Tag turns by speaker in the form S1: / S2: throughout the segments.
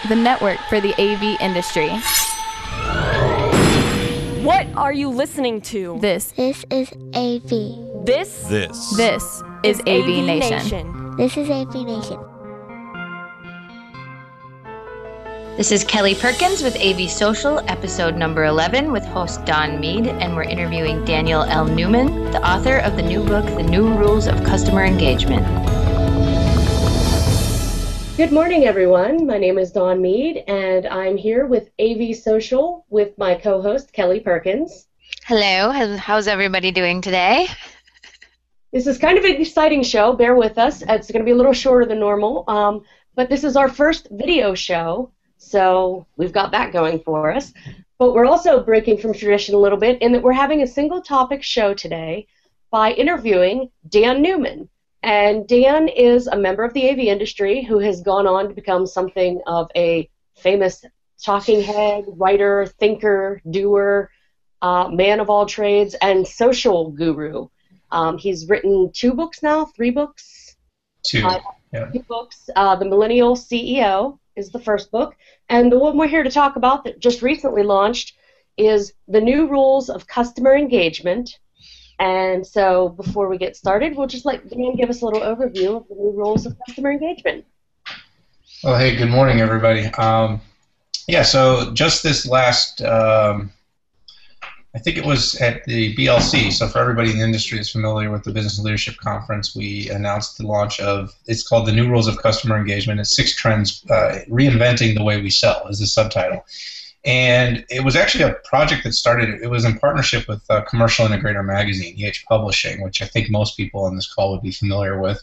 S1: the network for the AV industry.
S2: What are you listening to?
S1: This
S3: is AV.
S2: This
S1: is AV Nation.
S3: This is AV Nation.
S4: This is Kelly Perkins with AV Social, episode number 11, with host Don Mead, and we're interviewing Daniel L. Newman, the author of the new book, The New Rules of Customer Engagement.
S5: Good morning, everyone. My name is Dawn Mead, and I'm here with AV Social with my co-host, Kelly Perkins.
S4: Hello. How's everybody doing today?
S5: This is kind of an exciting show. Bear with us. It's going to be a little shorter than normal, but this is our first video show, so we've got that going for us. But we're also breaking from tradition a little bit in that we're having a single topic show today by interviewing Dan Newman. And Dan is a member of the AV industry who has gone on to become something of a famous talking head, writer, thinker, doer, man of all trades, and social guru. He's written 2 books now, 3 books?
S6: 2, yeah.
S5: 2 books. The Millennial CEO is the first book. And the one we're here to talk about that just recently launched is The New Rules of Customer Engagement. And so before we get started, we'll just let Dan give us a little overview of the new rules of customer engagement.
S6: Well, hey, good morning, everybody. So just this last, I think it was at the BLC, so for everybody in the industry that's familiar with the Business Leadership Conference, we announced the launch of, it's called The New Rules of Customer Engagement. It's 6 Trends Reinventing the Way We Sell is the subtitle. And it was actually a project that started, it was in partnership with Commercial Integrator Magazine, EH Publishing, which I think most people on this call would be familiar with.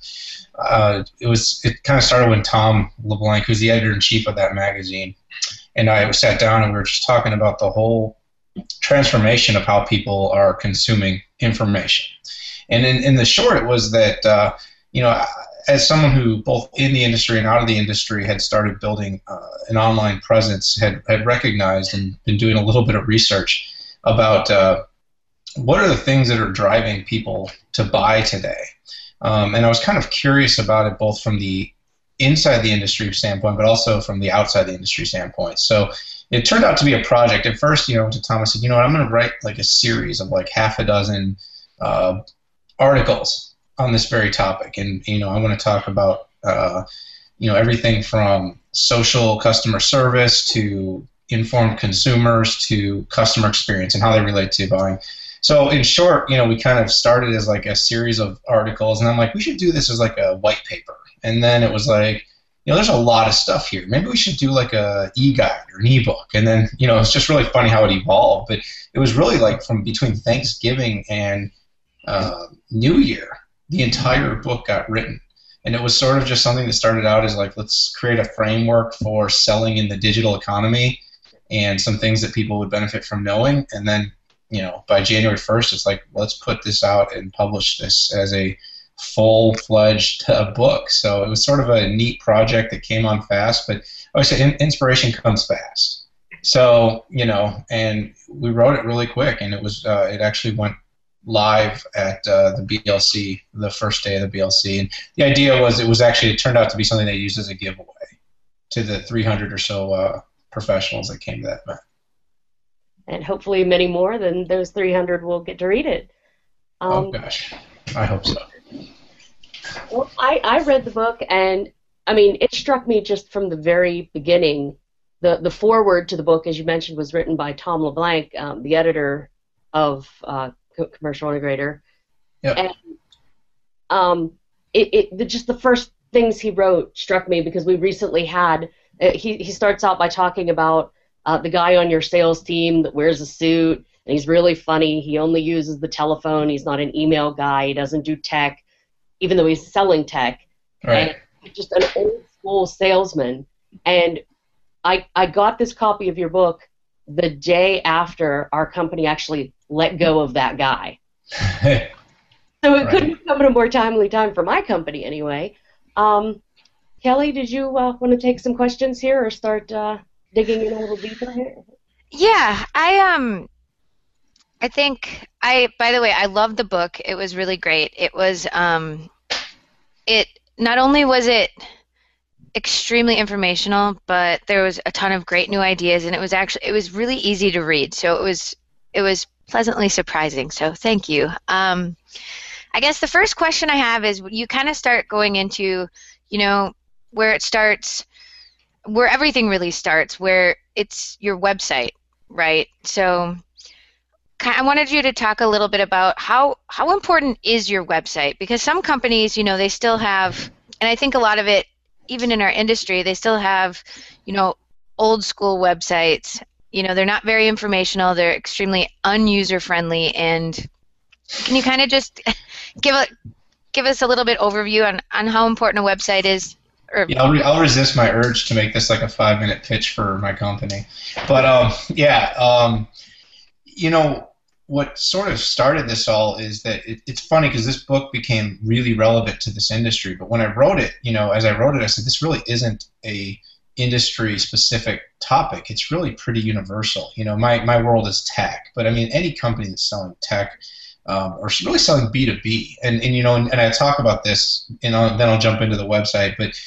S6: It kind of started when Tom LeBlanc, who's the editor-in-chief of that magazine, and I sat down and we were just talking about the whole transformation of how people are consuming information. And in the short, it was that, as someone who both in the industry and out of the industry had started building an online presence, had recognized and been doing a little bit of research about what are the things that are driving people to buy today. And I was kind of curious about it both from the inside the industry standpoint, but also from the outside the industry standpoint. So it turned out to be a project. At first, to Tom, I said, I'm going to write like a series of like half a dozen articles on this very topic, and I want to talk about everything from social customer service to informed consumers to customer experience and how they relate to buying. So in short, we kind of started as like a series of articles, and I'm like, we should do this as like a white paper. And then it was like, there's a lot of stuff here. Maybe we should do like a e-guide or an e-book. And then it's just really funny how it evolved. But it was really like from between Thanksgiving and New Year, the entire book got written. And it was sort of just something that started out as like, let's create a framework for selling in the digital economy and some things that people would benefit from knowing. And then, by January 1st, it's like, let's put this out and publish this as a full-fledged book. So it was sort of a neat project that came on fast, but I always say inspiration comes fast. So, and we wrote it really quick, and it was it actually went live at the BLC, the first day of the BLC. And the idea was it turned out to be something they used as a giveaway to the 300 or so professionals that came to that event.
S5: And hopefully many more than those 300 will get to read it.
S6: Oh, gosh. I hope so.
S5: Well, I read the book, and, it struck me just from the very beginning. The foreword to the book, as you mentioned, was written by Tom LeBlanc, the editor of Commercial Integrator.
S6: Yep.
S5: And just the first things he wrote struck me because we recently had, he starts out by talking about the guy on your sales team that wears a suit, and he's really funny. He only uses the telephone. He's not an email guy. He doesn't do tech, even though he's selling tech.
S6: Right.
S5: And just an old school salesman. And I got this copy of your book the day after our company actually let go of that guy. So it couldn't come at a more timely time for my company anyway. Kelly, did you want to take some questions here or start digging in a little deeper here?
S4: Yeah, I think by the way, I loved the book. It was really great. It was, not only was it extremely informational, but there was a ton of great new ideas, and it was really easy to read. So it was pleasantly surprising. So thank you. I guess the first question I have is, you kind of start going into, where it starts, where everything really starts, where it's your website, right? So I wanted you to talk a little bit about how important is your website, because some companies, they still have, and I think a lot of it, even in our industry, they still have, old school websites. They're not very informational. They're extremely unuser friendly. And can you kind of just give us a little bit overview on how important a website is?
S6: Yeah, I'll resist my urge to make this like a 5-minute pitch for my company. But what sort of started this all is that it's funny because this book became really relevant to this industry. But when I wrote it, as I wrote it, I said, this really isn't a industry-specific topic. It's really pretty universal. My world is tech, but I mean, any company that's selling tech or really selling B2B, and I talk about this, then I'll jump into the website. But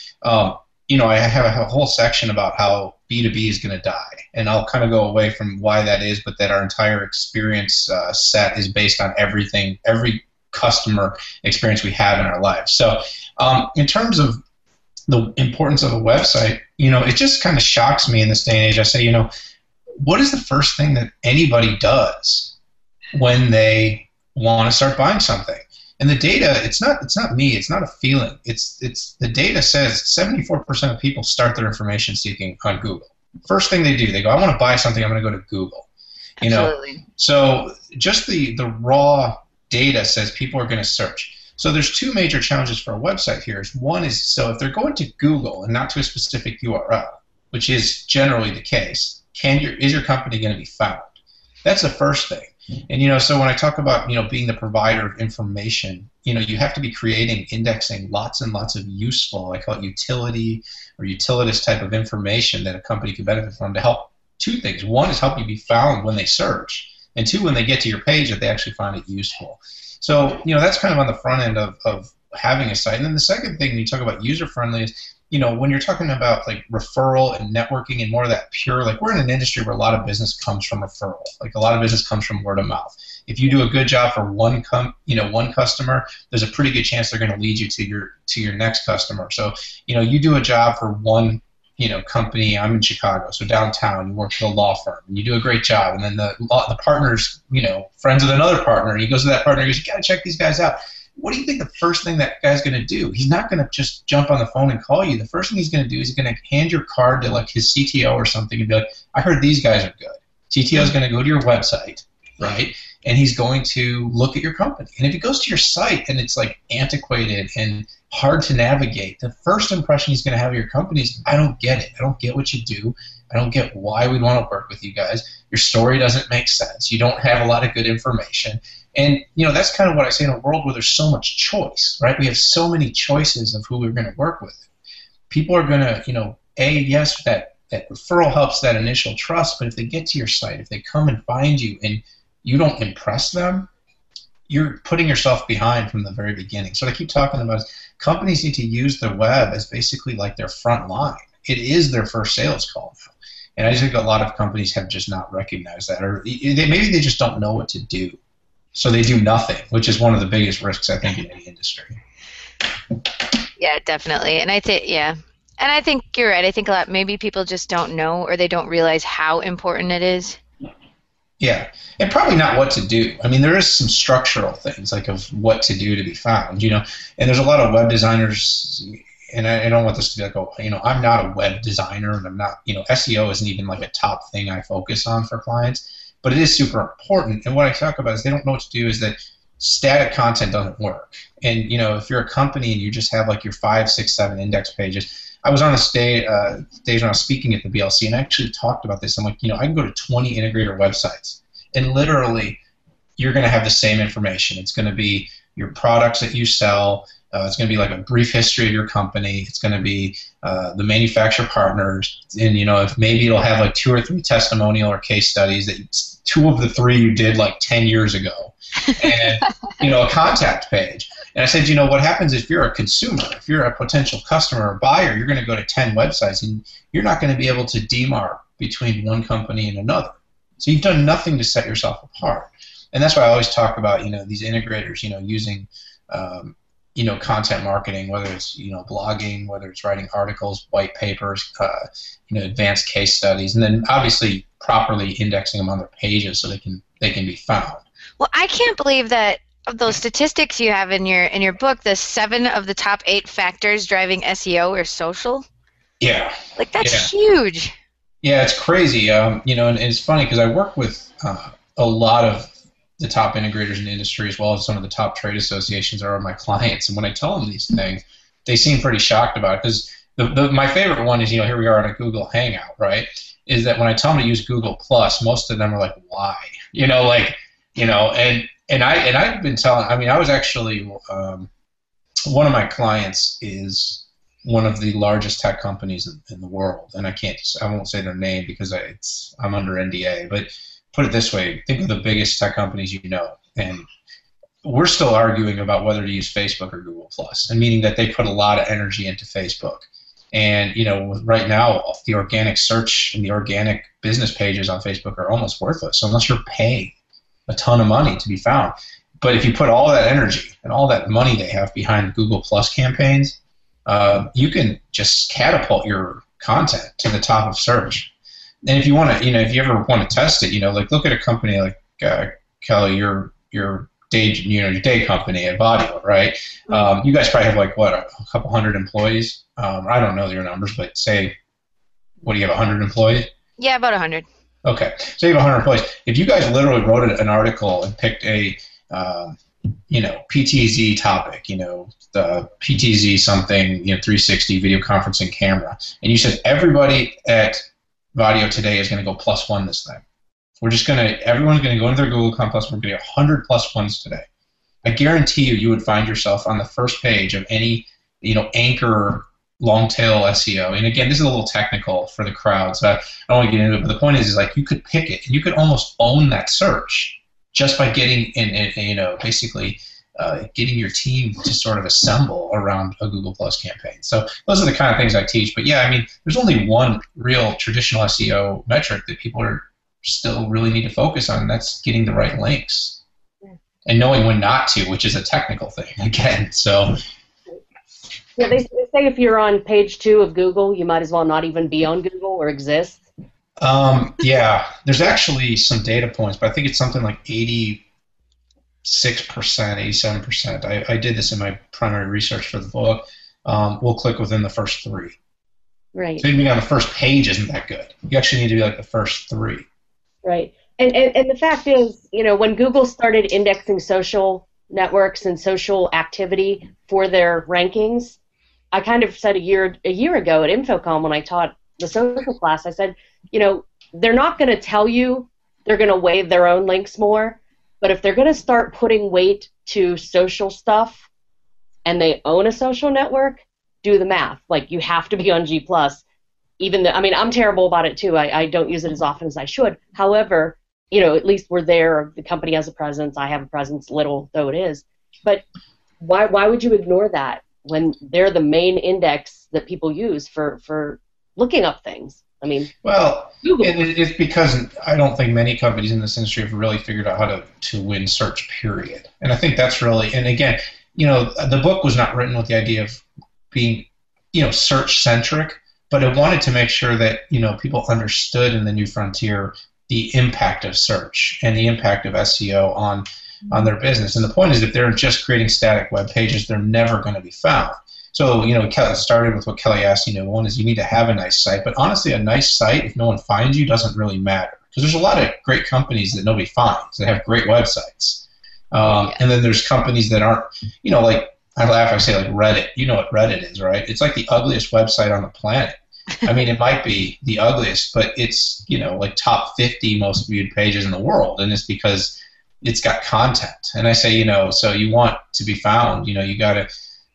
S6: I have a whole section about how B2B is going to die, and I'll kind of go away from why that is, but that our entire experience set is based on every customer experience we have in our lives. So in terms of the importance of a website, it just kind of shocks me in this day and age. I say, what is the first thing that anybody does when they want to start buying something? And the data, it's not me, it's not a feeling. It's the data says 74% of people start their information seeking on Google. First thing they do, they go, I want to buy something, I'm going to go to Google.
S4: Absolutely.
S6: So just the raw data says people are going to search. So there's two major challenges for a website here. One is, so if they're going to Google and not to a specific URL, which is generally the case, is your company going to be found? That's the first thing. And so when I talk about being the provider of information, you have to be creating, indexing lots and lots of useful, I call it utility or utilitous type of information that a company could benefit from to help two things. One is help you be found when they search, and two, when they get to your page, that they actually find it useful. So that's kind of on the front end of having a site. And then the second thing when you talk about user friendly is, when you're talking about like referral and networking and more of that pure, like we're in an industry where a lot of business comes from referral. Like a lot of business comes from word of mouth. If you do a good job for one customer, there's a pretty good chance they're going to lead you to your next customer. So, you do a job for one, company. I'm in Chicago, so downtown, you work for a law firm, and you do a great job. And then the partner's, friends with another partner, and he goes to that partner and goes, you got to check these guys out. What do you think the first thing that guy's going to do? He's not going to just jump on the phone and call you. The first thing he's going to do is he's going to hand your card to like his CTO or something and be like, I heard these guys are good. CTO is going to go to your website, right? And he's going to look at your company. And if he goes to your site and it's like antiquated and hard to navigate, the first impression he's going to have of your company is, I don't get it. I don't get what you do. I don't get why we'd want to work with you guys. Your story doesn't make sense. You don't have a lot of good information. And, that's kind of what I say in a world where there's so much choice, right? We have so many choices of who we're going to work with. People are going to, yes, that referral helps that initial trust, but if they get to your site, if they come and find you and you don't impress them, you're putting yourself behind from the very beginning. So what I keep talking about is companies need to use the web as basically like their front line. It is their first sales call now. And I just think a lot of companies have just not recognized that, or maybe they just don't know what to do. So they do nothing, which is one of the biggest risks, I think, in any industry.
S4: Yeah, definitely. And I think you're right. I think maybe people just don't know, or they don't realize how important it is.
S6: Yeah, and probably not what to do. I mean, there is some structural things like of what to do to be found, and there's a lot of web designers, and I don't want this to be like, I'm not a web designer, and I'm not, SEO isn't even like a top thing I focus on for clients. But it is super important, and what I talk about is they don't know what to do is that static content doesn't work. And, if you're a company and you just have like your 5, 6, 7 index pages, I was on a stage when I was speaking at the BLC, and I actually talked about this. I'm like, I can go to 20 integrator websites, and literally you're going to have the same information. It's going to be your products that you sell. It's going to be like a brief history of your company. It's going to be the manufacturer partners, and if maybe it'll have like 2 or 3 testimonial or case studies that 2 of the 3 you did like 10 years ago, and a contact page. And I said, what happens if you're a consumer, if you're a potential customer or buyer, you're going to go to 10 websites and you're not going to be able to demarc between one company and another. So you've done nothing to set yourself apart. And that's why I always talk about, these integrators, using, content marketing, whether it's, blogging, whether it's writing articles, white papers, advanced case studies, and then obviously properly indexing them on their pages so they can be found.
S4: Well, I can't believe that of those statistics you have in your book, the 7 of the top 8 factors driving SEO are social.
S6: Yeah.
S4: Like, that's huge.
S6: Yeah, it's crazy. And it's funny because I work with a lot of the top integrators in the industry, as well as some of the top trade associations are my clients. And when I tell them these things, they seem pretty shocked about it. Because my favorite one is, here we are on a Google Hangout, right? Is that when I tell them to use Google Plus, most of them are like, why? And I've been telling. I was actually one of my clients is one of the largest tech companies in the world, and I won't say their name because I'm under NDA, but put it this way, think of the biggest tech companies and we're still arguing about whether to use Facebook or Google Plus, and meaning that they put a lot of energy into Facebook. And right now the organic search and the organic business pages on Facebook are almost worthless unless you're paying a ton of money to be found. But if you put all that energy and all that money they have behind Google Plus campaigns, you can just catapult your content to the top of search. And if you want to, if you ever want to test it, look at a company like Kelly, your day company at Vadio, right? You guys probably have a couple hundred employees. I don't know your numbers, but say, what do you have, 100 employees?
S4: Yeah, about 100.
S6: Okay, so you have 100 employees. If you guys literally wrote an article and picked a PTZ topic, the PTZ something, 360 video conferencing camera, and you said everybody at Vadio today is going to go +1 this thing. Everyone's going to go into their Google Plus. We're going to get 100 +1s today. I guarantee you would find yourself on the first page of any, anchor long tail SEO. And again, this is a little technical for the crowd, so I don't want to get into it. But the point is you could pick it and you could almost own that search just by getting basically getting your team to sort of assemble around a Google Plus campaign. So those are the kind of things I teach. But yeah, there's only one real traditional SEO metric that people are still really need to focus on, and that's getting the right links and knowing when not to, which is a technical thing again. So
S5: yeah, they say if you're on page 2 of Google, you might as well not even be on Google or exist.
S6: Yeah, there's actually some data points, but I think it's something like 86%, 87%. I did this in my primary research for the book. We'll click within the first 3.
S5: Right.
S6: So even being on the first page isn't that good. You actually need to be like the first 3.
S5: Right. And the fact is, when Google started indexing social networks and social activity for their rankings, I kind of said a year ago at InfoComm when I taught the social class, I said, they're not going to tell you they're going to weigh their own links more, but if they're going to start putting weight to social stuff and they own a social network, do the math. Like, you have to be on G+. Even though, I'm terrible about it too. I don't use it as often as I should. However, at least we're there. The company has a presence. I have a presence, little though it is. But why would you ignore that when they're the main index that people use for looking up things?
S6: Well, it's because I don't think many companies in this industry have really figured out how to win search, period. And I think that's really, and again, the book was not written with the idea of being, search-centric, but it wanted to make sure that, people understood in the new frontier the impact of search and the impact of SEO on their business. And the point is, if they're just creating static web pages, they're never going to be found. So, Kelly started with what Kelly asked, one is you need to have a nice site, but honestly, a nice site, if no one finds you, doesn't really matter. Because there's a lot of great companies that nobody finds that have great websites. And then there's companies that aren't, like, I laugh, I say like Reddit. You know what Reddit is, right? It's like the ugliest website on the planet. It might be the ugliest, but it's, like top 50 most viewed pages in the world, and it's because it's got content. And I say, so you want to be found, you got to,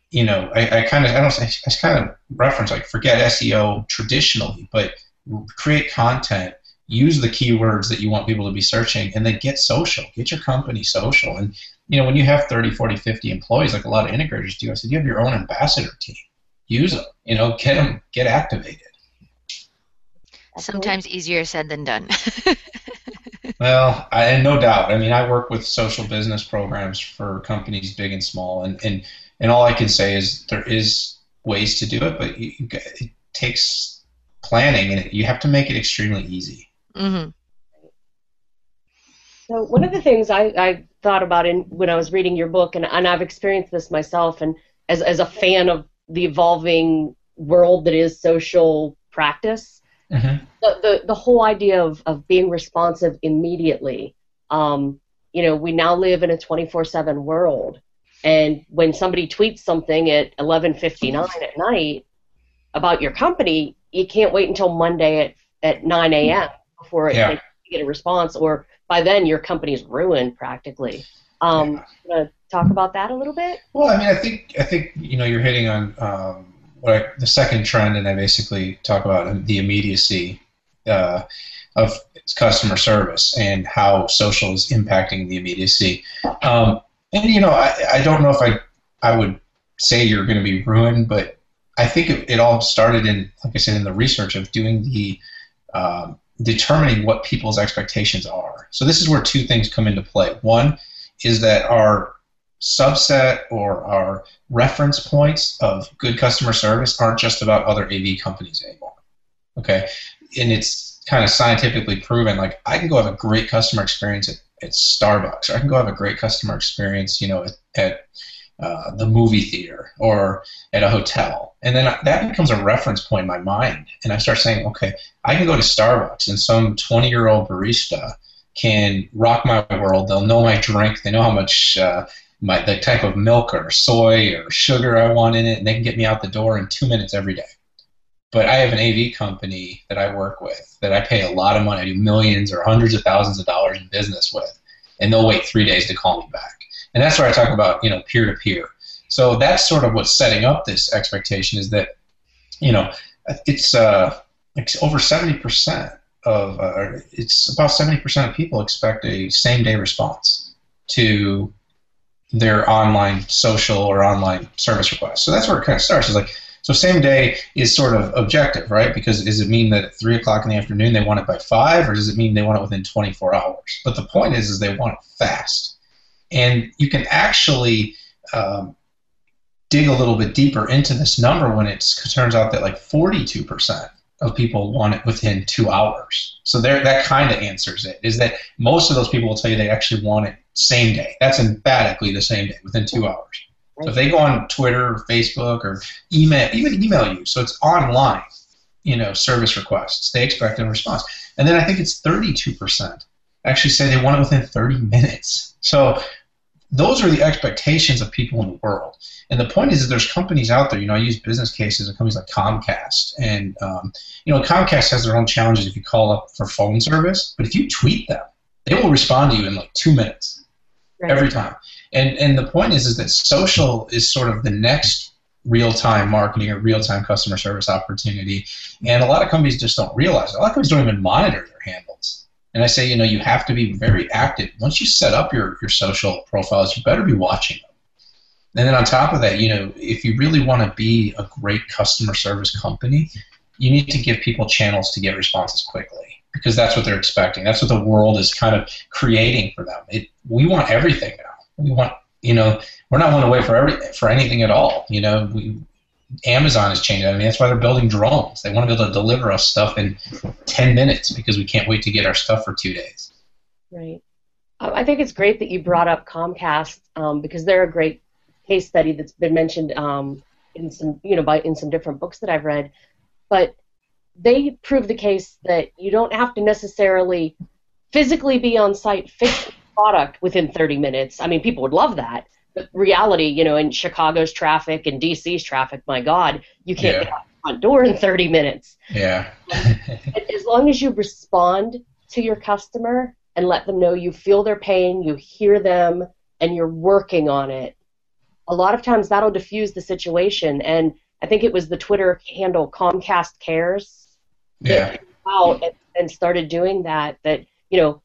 S6: I kind of reference, like, forget SEO traditionally, but create content, use the keywords that you want people to be searching, and then get social. Get your company social. And when you have 30, 40, 50 employees, like a lot of integrators do, I said, you have your own ambassador team. Use them, get activated.
S4: Sometimes easier said than done.
S6: Well, no doubt. I mean, I work with social business programs for companies big and small, and all I can say is there is ways to do it, but it takes planning, and you have to make it extremely easy.
S4: Mm-hmm.
S5: So one of the things I thought about when I was reading your book, and I've experienced this myself, and as a fan of the evolving world that is social practice,
S6: mm-hmm.
S5: the whole idea of being responsive immediately. We now live in a 24/7 world, and when somebody tweets something at 11:59 at night about your company, you can't wait until Monday at 9 a.m. before you get a response, or by then your company's ruined practically. Want to talk about that a little bit?
S6: Well, I mean, I think you're hitting on the second trend, and I basically talk about the immediacy of customer service and how social is impacting the immediacy. And I don't know if I would say you're going to be ruined, but I think it all started in, like I said, in the research of doing the determining what people's expectations are. So this is where two things come into play. One is that our subset or our reference points of good customer service aren't just about other AV companies anymore. Okay, and it's kind of scientifically proven. Like, I can go have a great customer experience at Starbucks, or I can go have a great customer experience, at the movie theater or at a hotel, and then that becomes a reference point in my mind, and I start saying, okay, I can go to Starbucks and some 20-year-old barista can rock my world. They'll know my drink. They know how much the type of milk or soy or sugar I want in it, and they can get me out the door in 2 minutes every day. But I have an AV company that I work with that I pay a lot of money. I do millions or hundreds of thousands of dollars in business with, and they'll wait 3 days to call me back. And that's where I talk about, peer-to-peer. So that's sort of what's setting up this expectation, is that, it's over 70% it's about 70% of people expect a same-day response to their online social or online service requests. So that's where it kind of starts. It's like, so same day is sort of objective, right? Because does it mean that at 3 o'clock in the afternoon they want it by 5, or does it mean they want it within 24 hours? But the point is they want it fast. And you can actually dig a little bit deeper into this number when it turns out that like 42% of people want it within 2 hours. So that kind of answers it, is that most of those people will tell you they actually want it same day. That's emphatically the same day, within 2 hours. So if they go on Twitter or Facebook or even email you, so it's online, service requests, they expect a response. And then I think it's 32% actually say they want it within 30 minutes. So those are the expectations of people in the world. And the point is that there's companies out there, I use business cases of companies like Comcast. And, Comcast has their own challenges if you call up for phone service. But if you tweet them, they will respond to you in like 2 minutes every time. And the point is that social is sort of the next real-time marketing or real-time customer service opportunity. And a lot of companies just don't realize it. A lot of companies don't even monitor their handles. And I say, you have to be very active. Once you set up your social profiles, you better be watching them. And then on top of that, if you really want to be a great customer service company, you need to give people channels to get responses quickly, because that's what they're expecting. That's what the world is kind of creating for them. We want everything now. We want, we're not willing to wait for anything at all. Amazon is changing. I mean, that's why they're building drones. They want to be able to deliver us stuff in 10 minutes because we can't wait to get our stuff for 2 days.
S5: Right. I think it's great that you brought up Comcast because they're a great case study that's been mentioned in some different books that I've read. But they prove the case that you don't have to necessarily physically be on site fixing the product within 30 minutes. I mean, people would love that. But reality, in Chicago's traffic and DC's traffic, my God, you can't get out the front door in 30 minutes.
S6: Yeah.
S5: As long as you respond to your customer and let them know you feel their pain, you hear them, and you're working on it, a lot of times that'll diffuse the situation. And I think it was the Twitter handle Comcast Cares that came out and started doing that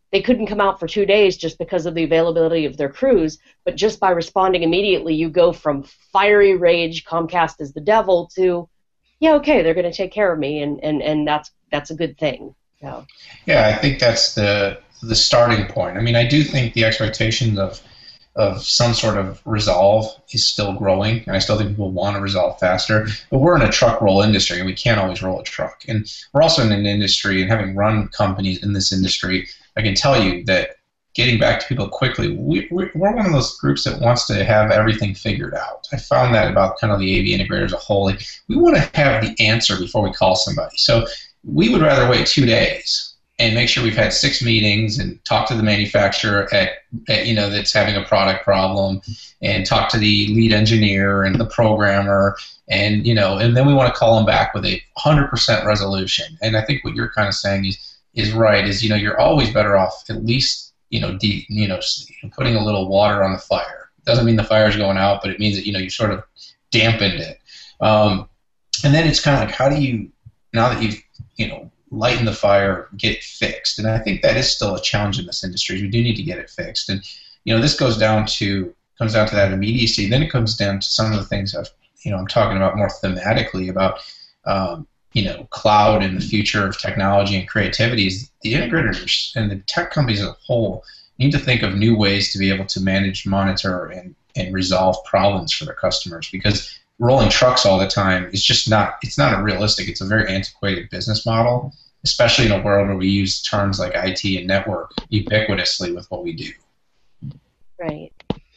S5: they couldn't come out for 2 days just because of the availability of their crews, but just by responding immediately, you go from fiery rage, Comcast is the devil, to, yeah, okay, they're going to take care of me, and that's a good thing. So.
S6: Yeah, I think that's the starting point. I mean, I do think the expectations of some sort of resolve is still growing, and I still think people want to resolve faster. But we're in a truck roll industry, and we can't always roll a truck. And we're also in an industry, and having run companies in this industry, I can tell you that getting back to people quickly, we're one of those groups that wants to have everything figured out. I found that about kind of the AV integrator as a whole. Like, we want to have the answer before we call somebody. So we would rather wait 2 days and make sure we've had 6 meetings and talk to the manufacturer at that's having a product problem, and talk to the lead engineer and the programmer, and then we want to call them back with a 100% resolution. And I think what you're kind of saying is right. Is you're always better off at least putting a little water on the fire. It doesn't mean the fire's going out, but it means that you sort of dampened it. And then it's kind of like, how do you, now that you've lighten the fire, get it fixed? And I think that is still a challenge in this industry. We do need to get it fixed. And this comes down to that immediacy. Then it comes down to some of the things I'm talking about more thematically about cloud and the future of technology and creativity. Is the integrators and the tech companies as a whole need to think of new ways to be able to manage, monitor, and resolve problems for their customers, because rolling trucks all the time is just it's not a realistic. It's a very antiquated business model, especially in a world where we use terms like IT and network ubiquitously with what we do.
S5: Right.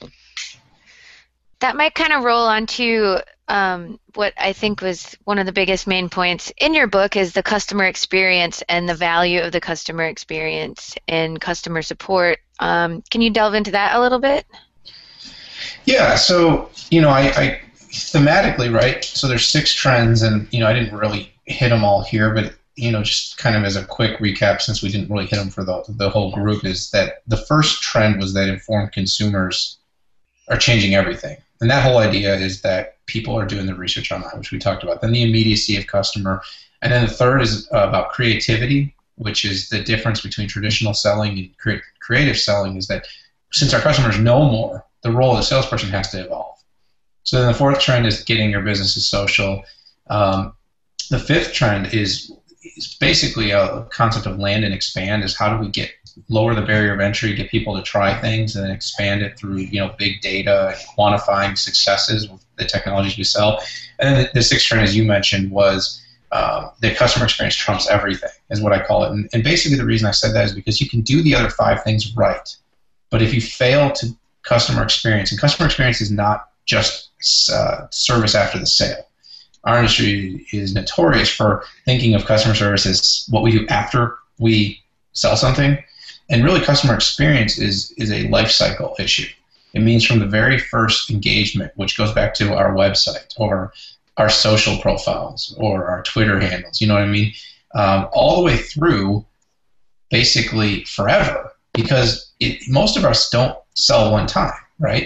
S4: That might kind of roll onto what I think was one of the biggest main points in your book, is the customer experience and the value of the customer experience and customer support. Can you delve into that a little bit?
S6: Yeah, so, I thematically, right, so there's 6 trends, and, I didn't really hit them all here, but, just kind of as a quick recap, since we didn't really hit them for the whole group, is that the first trend was that informed consumers are changing everything. And that whole idea is that people are doing the research online, which we talked about. Then the immediacy of customer. And then the third is about creativity, which is the difference between traditional selling and creative selling, is that since our customers know more, the role of the salesperson has to evolve. So then the fourth trend is getting your businesses social. The fifth trend is basically a concept of land and expand, is how do we lower the barrier of entry, get people to try things, and then expand it through big data and quantifying successes with the technologies we sell. And then the sixth trend, as you mentioned, was the customer experience trumps everything, is what I call it. And basically the reason I said that is because you can do the other 5 things right, but if you fail to customer experience, and customer experience is not just service after the sale. Our industry is notorious for thinking of customer service as what we do after we sell something, and really customer experience is a life cycle issue. It means from the very first engagement, which goes back to our website or our social profiles or our Twitter handles, you know what I mean, all the way through basically forever, because most of us don't sell one time, right?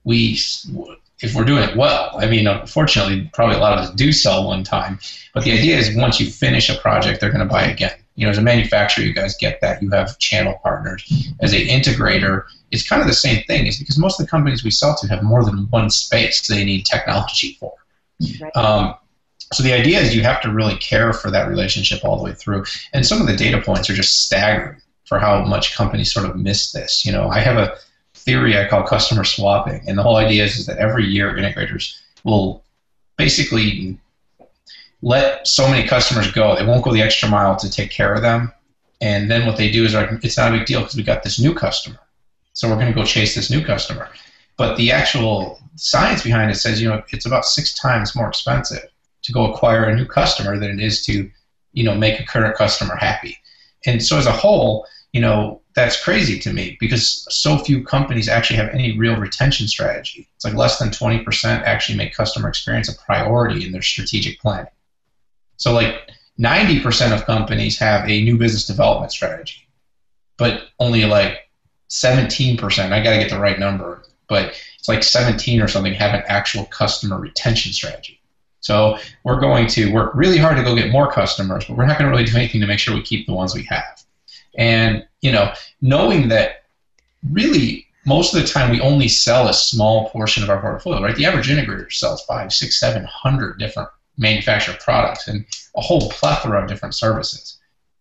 S6: If we're doing it well, I mean, unfortunately, probably a lot of us do sell one time, but the idea is once you finish a project, they're going to buy again. As a manufacturer, you guys get that. You have channel partners. As an integrator, it's kind of the same thing. It's because most of the companies we sell to have more than one space they need technology for. Right. So the idea is you have to really care for that relationship all the way through. And some of the data points are just staggering for how much companies sort of miss this. I have a theory I call customer swapping, and the whole idea is that every year integrators will basically let so many customers go. They won't go the extra mile to take care of them, and then what they do is, it's not a big deal because we got this new customer, so we're going to go chase this new customer. But the actual science behind it says, it's about 6 times more expensive to go acquire a new customer than it is to, make a current customer happy. And so as a whole, that's crazy to me, because so few companies actually have any real retention strategy. It's like less than 20% actually make customer experience a priority in their strategic planning. So like 90% of companies have a new business development strategy, but only like 17%, I got to get the right number, but it's like 17 or something have an actual customer retention strategy. So we're going to work really hard to go get more customers, but we're not going to really do anything to make sure we keep the ones we have. And knowing that really most of the time we only sell a small portion of our portfolio, right? The average integrator sells 500, 600, 700 different manufactured products and a whole plethora of different services.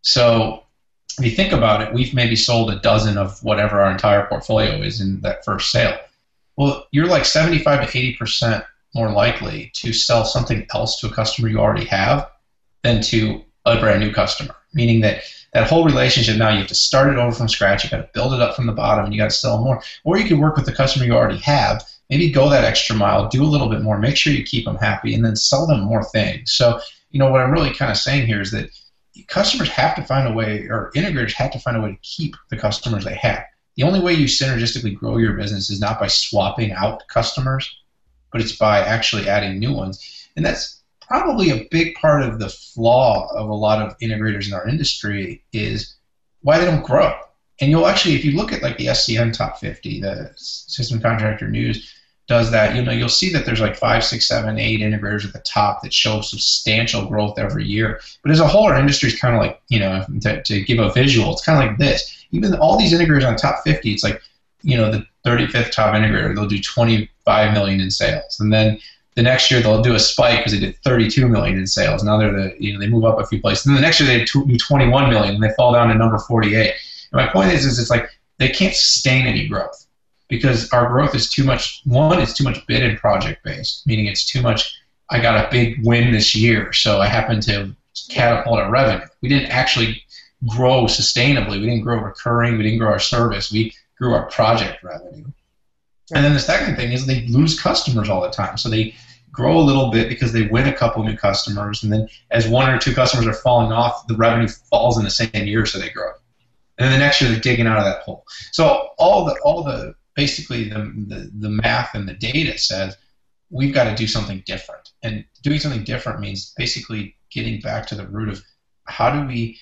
S6: So if you think about it, we've maybe sold a dozen of whatever our entire portfolio is in that first sale. Well, you're like 75 to 80% more likely to sell something else to a customer you already have than to a brand new customer, meaning that that whole relationship, now you have to start it over from scratch, you got to build it up from the bottom, and you got to sell more. Or you can work with the customer you already have, maybe go that extra mile, do a little bit more, make sure you keep them happy, and then sell them more things. So, what I'm really kind of saying here is that customers have to find a way, or integrators have to find a way to keep the customers they have. The only way you synergistically grow your business is not by swapping out customers, but it's by actually adding new ones. And that's probably a big part of the flaw of a lot of integrators in our industry is why they don't grow. And you'll actually, if you look at like the SCN Top 50, the System Contractor News does that, you'll see that there's like 5, 6, 7, 8 integrators at the top that show substantial growth every year. But as a whole, our industry is kind of like, to give a visual, it's kind of like this. Even all these integrators on Top 50, it's like, the 35th top integrator, they'll do 25 million in sales. And then the next year they'll do a spike because they did 32 million in sales. Now they're they move up a few places. And then the next year they do 21 million and they fall down to number 48. And my point is it's like they can't sustain any growth because our growth is too much. One, it's too much bid and project based, meaning it's too much. I got a big win this year, so I happen to catapult our revenue. We didn't actually grow sustainably. We didn't grow recurring. We didn't grow our service. We grew our project revenue. And then the second thing is they lose customers all the time. So they grow a little bit because they win a couple new customers, and then as one or two customers are falling off, the revenue falls in the same year, so they grow. And then the next year they're digging out of that hole. So all the basically the math and the data says we've got to do something different. And doing something different means basically getting back to the root of how do we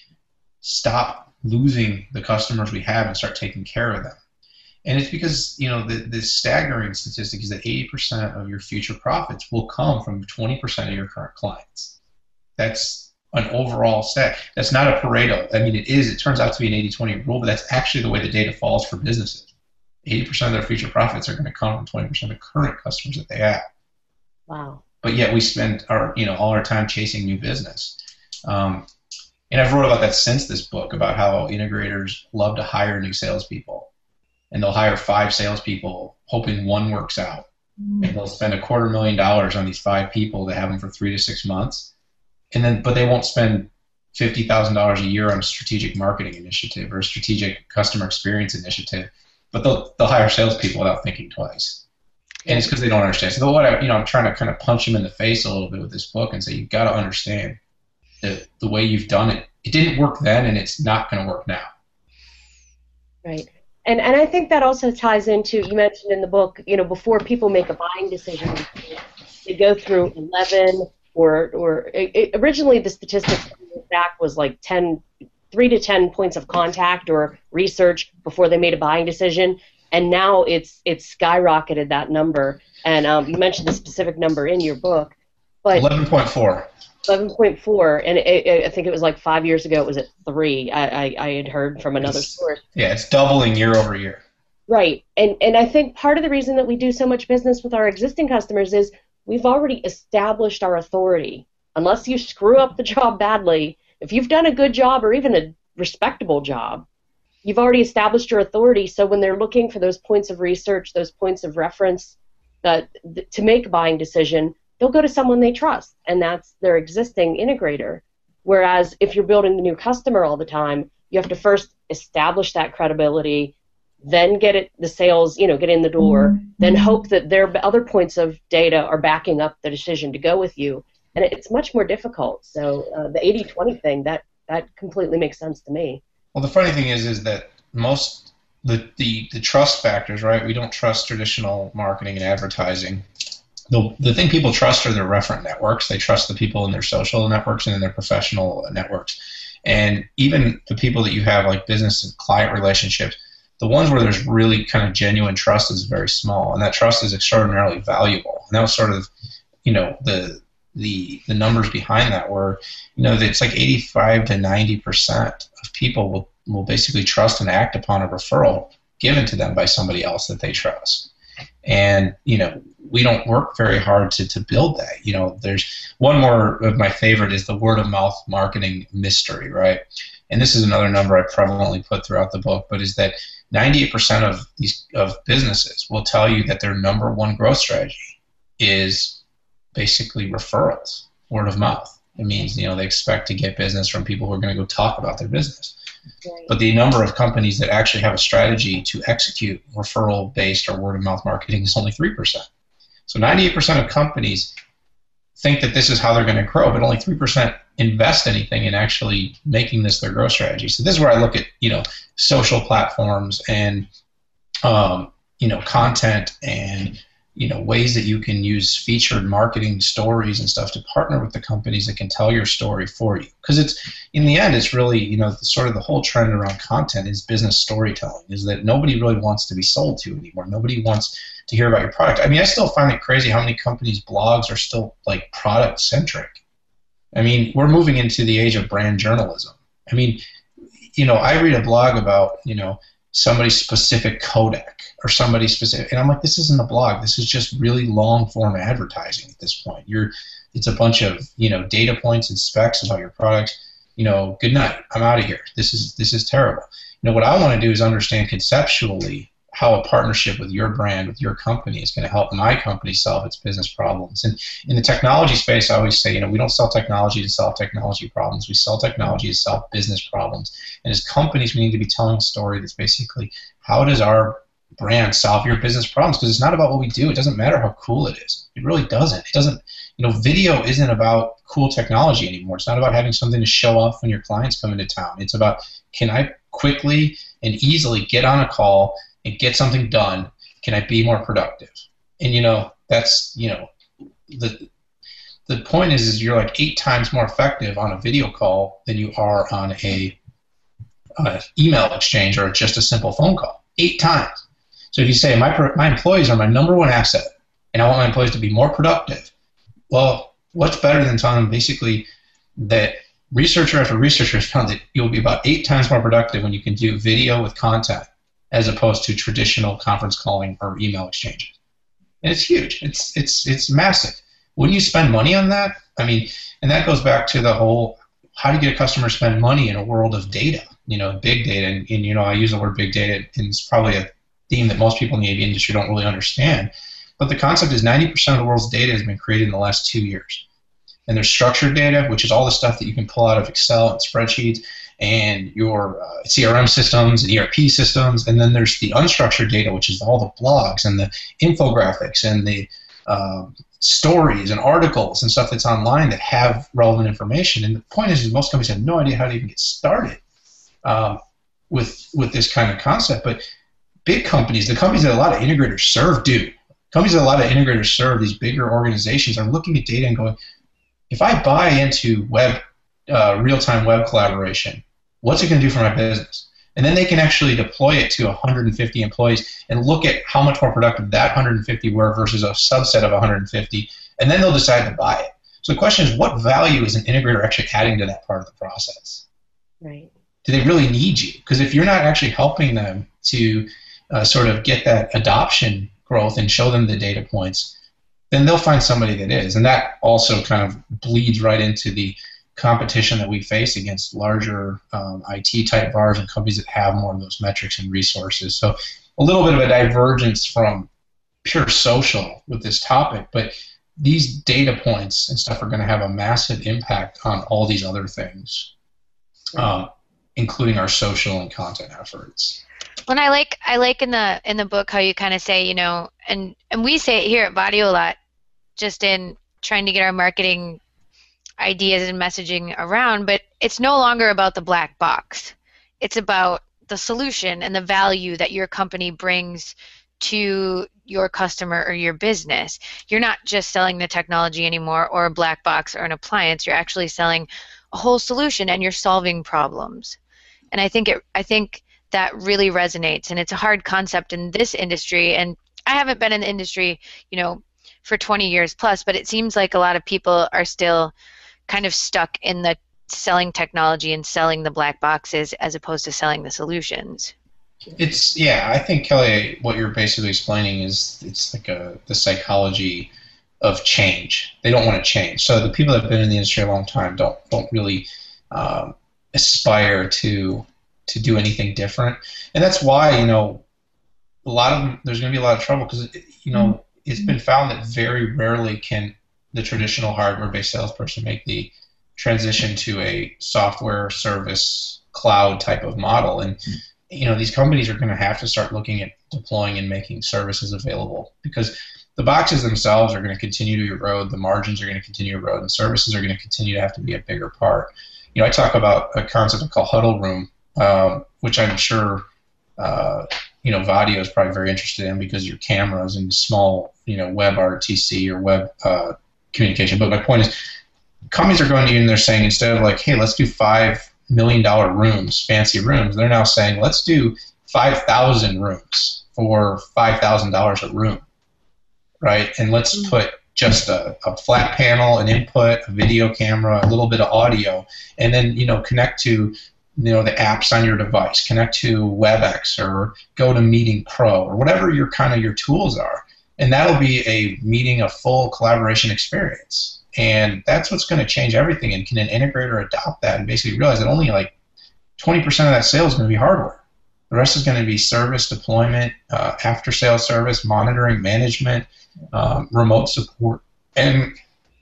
S6: stop losing the customers we have and start taking care of them. And it's because, the staggering statistic is that 80% of your future profits will come from 20% of your current clients. That's an overall stat. That's not a Pareto. I mean, it turns out to be an 80-20 rule, but that's actually the way the data falls for businesses. 80% of their future profits are going to come from 20% of the current customers that they have.
S5: Wow.
S6: But yet we spend all our time chasing new business. And I've wrote about that since this book, about how integrators love to hire new salespeople. And they'll hire 5 salespeople hoping one works out. And they'll spend $250,000 on these 5 people to have them for 3 to 6 months. But they won't spend $50,000 a year on a strategic marketing initiative or a strategic customer experience initiative. But they'll hire salespeople without thinking twice. And it's because they don't understand. So I'm trying to kind of punch them in the face a little bit with this book and say, you've got to understand that the way you've done it, it didn't work then and it's not going to work now.
S5: Right. And I think that also ties into, you mentioned in the book, before people make a buying decision, they go through 11 originally the statistics back was like 3 to 10 points of contact or research before they made a buying decision, and now it's skyrocketed, that number. And you mentioned the specific number in your book, but
S6: 11.4.
S5: 11.4, and I think it was like 5 years ago it was at 3. I had heard from another source.
S6: Yeah, it's doubling year over year.
S5: Right, and I think part of the reason that we do so much business with our existing customers is we've already established our authority. Unless you screw up the job badly, if you've done a good job or even a respectable job, you've already established your authority. So when they're looking for those points of research, those points of reference to make a buying decision, they'll go to someone they trust, and that's their existing integrator. Whereas if you're building the new customer all the time, you have to first establish that credibility, then get the sales, get in the door, then hope that their other points of data are backing up the decision to go with you. And it's much more difficult. So the 80-20 thing, that completely makes sense to me.
S6: Well, the funny thing is that most the trust factors, right? We don't trust traditional marketing and advertising. The thing people trust are their referent networks. They trust the people in their social networks and in their professional networks. And even the people that you have like business and client relationships, the ones where there's really kind of genuine trust is very small, and that trust is extraordinarily valuable. And that was sort of, the numbers behind that were, it's like 85 to 90% of people will basically trust and act upon a referral given to them by somebody else that they trust. And, we don't work very hard to build that. There's one more of my favorite is the word of mouth marketing mystery, right? And this is another number I prevalently put throughout the book, but is that 98% of businesses will tell you that their number one growth strategy is basically referrals, word of mouth. It means, they expect to get business from people who are going to go talk about their business. Right. But the number of companies that actually have a strategy to execute referral-based or word-of-mouth marketing is only 3%. So 98% of companies think that this is how they're going to grow, but only 3% invest anything in actually making this their growth strategy. So this is where I look at, social platforms and, content and, ways that you can use featured marketing stories and stuff to partner with the companies that can tell your story for you. Because in the end, it's really, sort of the whole trend around content is business storytelling, is that nobody really wants to be sold to anymore. Nobody wants to hear about your product. I mean, I still find it crazy how many companies' blogs are still like product centric. I mean, we're moving into the age of brand journalism. I mean, I read a blog about, somebody's specific codec or somebody specific, and I'm like, this isn't a blog. This is just really long form advertising at this point. It's a bunch of, data points and specs about your product. Good night. I'm out of here. This is terrible. What I want to do is understand conceptually how a partnership with your brand, with your company, is going to help my company solve its business problems. And in the technology space, I always say, we don't sell technology to solve technology problems. We sell technology to solve business problems. And as companies, we need to be telling a story that's basically, how does our brand solve your business problems? Because it's not about what we do. It doesn't matter how cool it is. It really doesn't. It doesn't. Video isn't about cool technology anymore. It's not about having something to show off when your clients come into town. It's about, can I quickly and easily get on a call and get something done? Can I be more productive? And that's the point is you're like 8 times more effective on a video call than you are on a email exchange or just a simple phone call. 8 times. So if you say my employees are my number one asset and I want my employees to be more productive, well, what's better than telling them basically that researcher after researcher has found that you'll be about 8 times more productive when you can do video with content as opposed to traditional conference calling or email exchanges. And it's huge. It's massive. Wouldn't you spend money on that? I mean, and that goes back to the whole, how do you get a customer to spend money in a world of data, big data. And I use the word big data, and it's probably a theme that most people in the AV industry don't really understand. But the concept is 90% of the world's data has been created in the last 2 years. And there's structured data, which is all the stuff that you can pull out of Excel and spreadsheets and your CRM systems and ERP systems. And then there's the unstructured data, which is all the blogs and the infographics and the stories and articles and stuff that's online that have relevant information. And the point is most companies have no idea how to even get started with this kind of concept. But big companies, the companies that a lot of integrators serve, do. Companies that a lot of integrators serve, these bigger organizations, are looking at data and going, if I buy into real-time web collaboration, what's it going to do for my business? And then they can actually deploy it to 150 employees and look at how much more productive that 150 were versus a subset of 150, and then they'll decide to buy it. So the question is, what value is an integrator actually adding to that part of the process?
S5: Right.
S6: Do they really need you? Because if you're not actually helping them to sort of get that adoption growth and show them the data points, then they'll find somebody that is. And that also kind of bleeds right into the competition that we face against larger IT-type VARs and companies that have more of those metrics and resources. So a little bit of a divergence from pure social with this topic, but these data points and stuff are going to have a massive impact on all these other things, including our social and content efforts.
S7: When I like in the book how you kind of say, and we say it here at Vadio a lot, just in trying to get our marketing ideas and messaging around, but it's no longer about the black box. It's about the solution and the value that your company brings to your customer or your business. You're not just selling the technology anymore or a black box or an appliance. You're actually selling a whole solution and you're solving problems. And I think that really resonates, and it's a hard concept in this industry. And I haven't been in the industry, for 20 years plus, but it seems like a lot of people are still kind of stuck in the selling technology and selling the black boxes as opposed to selling the solutions.
S6: I think, Kelly, what you're basically explaining is it's like the psychology of change. They don't want to change. So the people that have been in the industry a long time don't really aspire to do anything different. And that's why, a lot of them, there's going to be a lot of trouble because, it's been found that very rarely can the traditional hardware-based salesperson make the transition to a software service cloud type of model. And these companies are going to have to start looking at deploying and making services available because the boxes themselves are going to continue to erode, the margins are going to continue to erode, and services are going to continue to have to be a bigger part. I talk about a concept called Huddle Room, which I'm sure Vadio is probably very interested in because your cameras and small, web RTC or web communication. But my point is, companies are going to you and they're saying instead of like, hey, let's do $5 million rooms, fancy rooms, they're now saying let's do 5,000 rooms for $5,000 a room, right? And let's put just a flat panel, an input, a video camera, a little bit of audio, and then connect to the apps on your device, connect to WebEx or GoToMeeting Pro or whatever your tools are, and that'll be a full collaboration experience. And that's what's going to change everything. And can an integrator adopt that and basically realize that only like 20% of that sale is going to be hardware. The rest is going to be service, deployment, after-sales service, monitoring, management, remote support. And,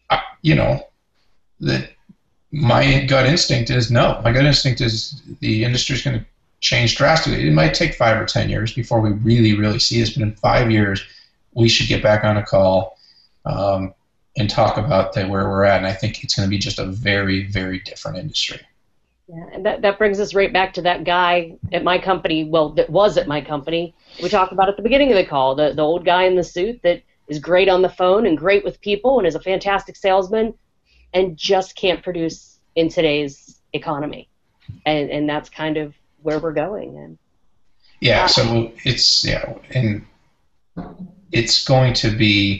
S6: my gut instinct is no. My gut instinct is the industry is going to change drastically. It might take 5 or 10 years before we really, really see this. But in 5 years, we should get back on a call and talk about where we're at. And I think it's going to be just a very, very different industry.
S5: Yeah, and that brings us right back to that guy at my company, that was at my company. We talked about at the beginning of the call, the old guy in the suit that is great on the phone and great with people and is a fantastic salesman and just can't produce in today's economy. And that's kind of where we're going. And
S6: so it's going to be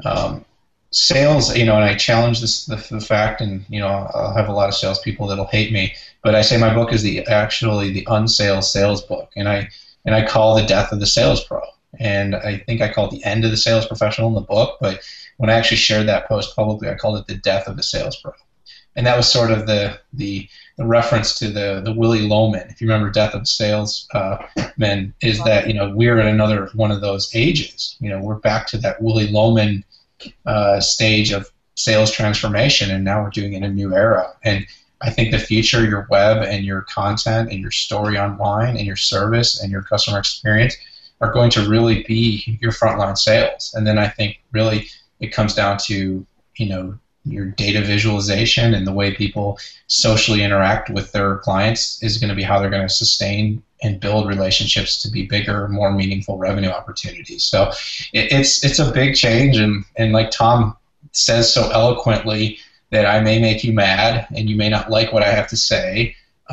S6: sales, and I challenge the fact, and I'll have a lot of salespeople that'll hate me, but I say my book is actually the unsales sales book, and I call the death of the sales pro, and I think I call it the end of the sales professional in the book, but when I actually shared that post publicly, I called it the death of the sales pro, and that was sort of the reference to the Willy Loman. If you remember Death of the Salesman, is that we're at another one of those ages. We're back to that Willy Loman stage of sales transformation, and now we're doing it in a new era. And I think the future, your web and your content and your story online and your service and your customer experience are going to really be your frontline sales. And then I think really it comes down to your data visualization and the way people socially interact with their clients is going to be how they're going to sustain and build relationships to be bigger, more meaningful revenue opportunities. So it's a big change, and like Tom says so eloquently, that I may make you mad and you may not like what I have to say,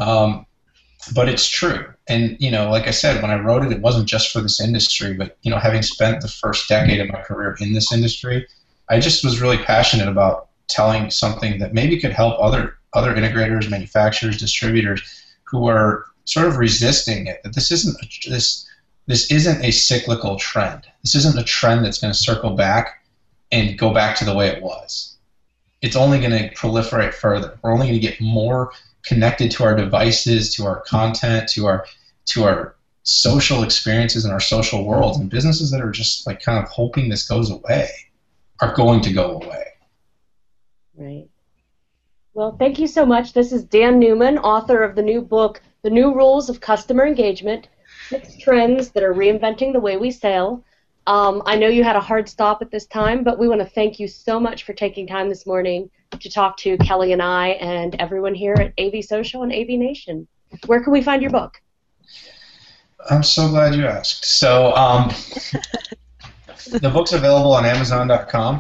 S6: but it's true. And like I said, when I wrote it, it wasn't just for this industry, but having spent the first decade of my career in this industry, I just was really passionate about telling something that maybe could help other integrators, manufacturers, distributors who are sort of resisting it. That this isn't a cyclical trend. This isn't a trend that's going to circle back and go back to the way it was. It's only going to proliferate further. We're only going to get more connected to our devices, to our content, to our social experiences and our social worlds. And businesses that are just like kind of hoping this goes away are going to go away.
S5: Right. Well, thank you so much. This is Dan Newman, author of the new book, The New Rules of Customer Engagement, 6 Trends That Are Reinventing the Way We Sell. I know you had a hard stop at this time, but we want to thank you so much for taking time this morning to talk to Kelly and I and everyone here at AV Social and AV Nation. Where can we find your book?
S6: I'm so glad you asked. So the book's available on Amazon.com.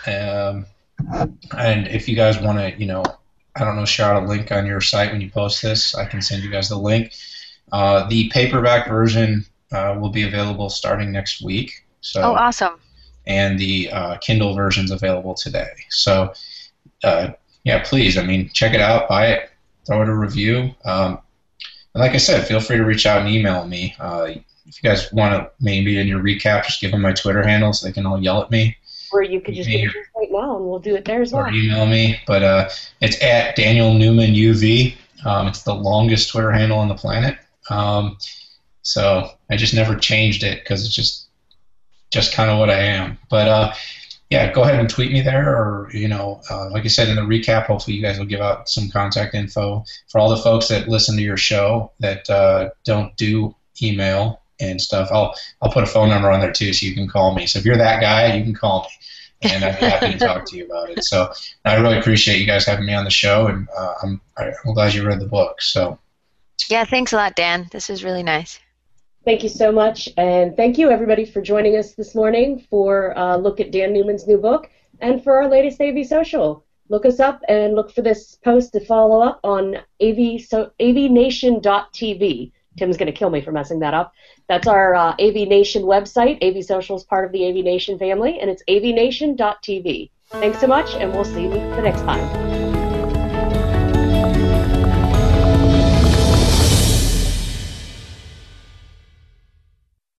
S6: And if you guys want to, share out a link on your site when you post this, I can send you guys the link. The paperback version will be available starting next week. So,
S7: oh, awesome.
S6: And the Kindle version's available today. So, please, check it out, buy it. throw it a review. And like I said, feel free to reach out and email me. If you guys want to maybe in your recap, just give them my Twitter handle so they can all yell at me.
S5: Or you could just give it right now, and we'll do it there as well.
S6: Or email me. But it's at Daniel Newman UV. It's the longest Twitter handle on the planet. So I just never changed it because it's just kind of what I am. But yeah, go ahead and tweet me there, or like I said in the recap, hopefully you guys will give out some contact info for all the folks that listen to your show that don't do email and stuff. I'll put a phone number on there too, so you can call me. So if you're that guy, you can call me, and I'd be happy to talk to you about it. So I really appreciate you guys having me on the show, and I'm glad you read the book. So
S7: yeah, thanks a lot, Dan. This was really nice.
S5: Thank you so much, and thank you everybody for joining us this morning for a look at Dan Newman's new book and for our latest AV Social. Look us up and look for this post to follow up on avnation.tv. Tim's going to kill me for messing that up. That's our AV Nation website. AV Social is part of the AV Nation family, and it's avnation.tv. Thanks so much, and we'll see you the next time.